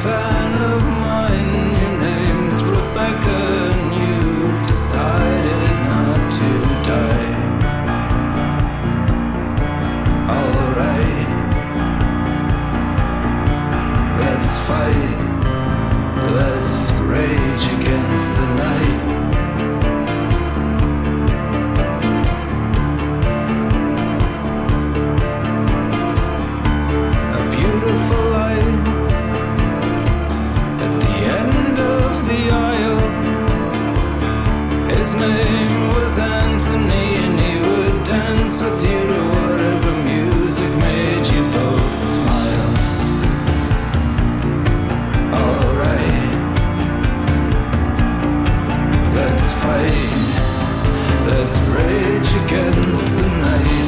fan of mine. Your name's Rebecca, and you've decided not to die. Alright, let's fight. Let's rage against the night. A beautiful light at the end of the aisle. His name was Anthony, and he would dance with you to whatever music made you both smile. Alright, let's fight. Let's rage against the night.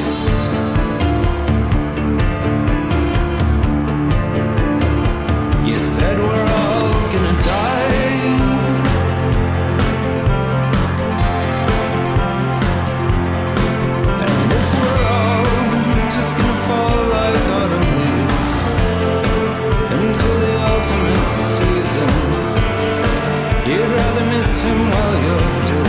You said we're all gonna die. And if we're all just gonna fall like autumn leaves into the ultimate season, you'd rather miss him while you're still